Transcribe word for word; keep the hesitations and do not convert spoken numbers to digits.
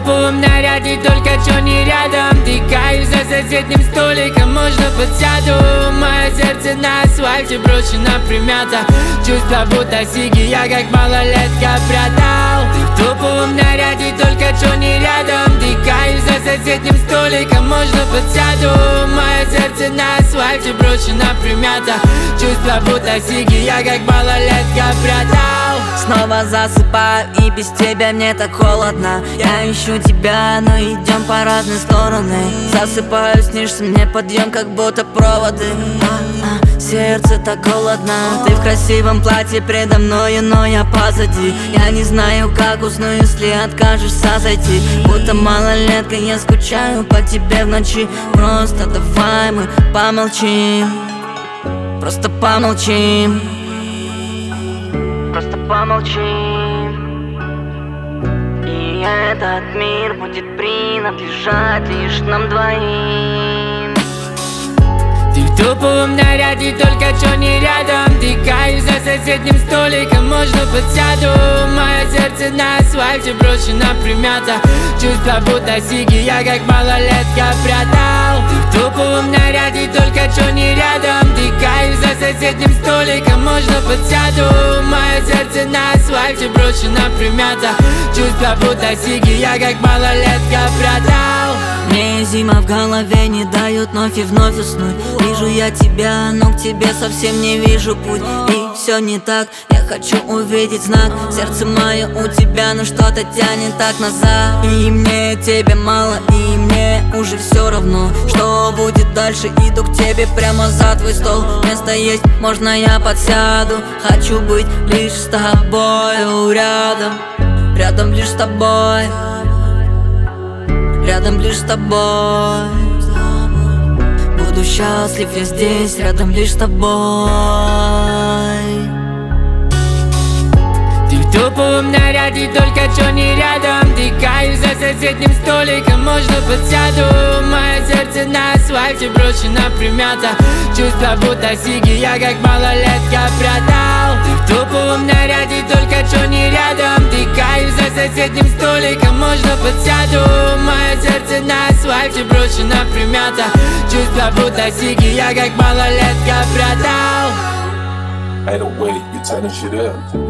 топовом наряде, только чё не рядом. Ты кайф, за соседним столиком можно подсяду. Мое сердце на асфальте брошено, примято. Чувство будто сиги я как малолетка продал. Ты в топовом наряде, только чё не рядом. Ты кайф, за соседним столиком можно подсяду. Мое сердце на асфальте брошено, примято. Чувство будто сиги я как малолетка продал. Снова засыпаю, и без тебя мне так холодно. Я ищу тебя, но идем по разные стороны. Засыпаю, снишься мне подъем, как будто проводы. а-а, Сердце так голодно. Ты в красивом платье предо мною, но я позади. Я не знаю, как усну, если откажешься зайти. Будто малолетка, я скучаю по тебе в ночи. Просто давай мы помолчим. Просто помолчим. Просто помолчим. И этот мир будет принадлежать лишь нам двоим. Ты в топовом наряде, только чё не рядом. Ты кайф, за соседним столиком можно подсяду. Мое сердце на асфальте брошено, примято. Чувство будто сиги я как малолетка продал. Ты в топовом наряде, только чё не рядом. Ты кайф, за соседним столиком можно подсяду. Мое сердце на асфальте брошено, примято. Чувство будто сиги я как малолетка продал. Мне зима в голове не дает вновь и вновь уснуть. Вижу я тебя, но к тебе совсем не вижу путь. И все не так, я хочу увидеть знак. Сердце мое у тебя, но что-то тянет так назад. И мне тебя мало, и мне уже все равно, что будет дальше. Иду к тебе прямо за твой стол. Место есть, можно я подсяду. Хочу быть лишь с тобою рядом. Рядом лишь с тобой. Рядом лишь с тобой. Буду счастлив я здесь, рядом лишь с тобой. Ты в топовом наряде, только чё не рядом. Ты кайф, за соседним столиком можно подсяду. Мое сердце на асфальте брошено, примято. Чувство будто сиги я как малолетка продал. Ты в топовом наряде, только чё не рядом. Ты кайф, за соседним столиком можно подсяду. Мое сердце на асфальте брошено, примято. Чувство будто сиги я как малолетка продал. Ain't no way you turning shit up.